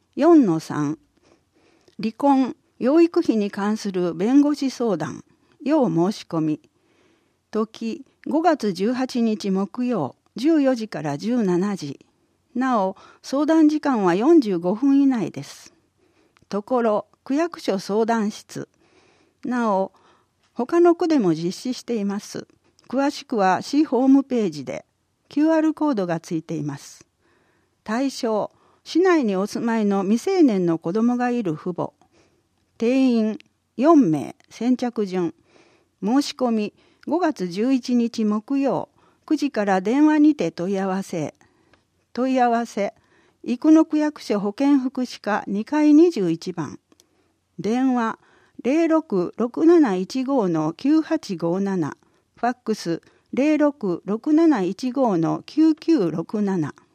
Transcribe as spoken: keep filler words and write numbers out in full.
よんのさん 離婚・養育費に関する弁護士相談要申し込み時ごがつじゅうはちにち木曜じゅうよじからじゅうしちじなお相談時間はよんじゅうごふん以内です。ところ区役所相談室なお他の区でも実施しています。詳しくは市ホームページで キューアール コードがついています。対象市内にお住まいの未成年の子供がいる父母定員よんめい先着順申し込みごがつじゅういちにち木曜くじから電話にて問い合わせ問い合わせ生野区役所保健福祉課にかいにじゅういちばん電話 ゼロろくろくなないちごのきゅうはちごななファックス ゼロろくろくなないちごのきゅうきゅうろくなな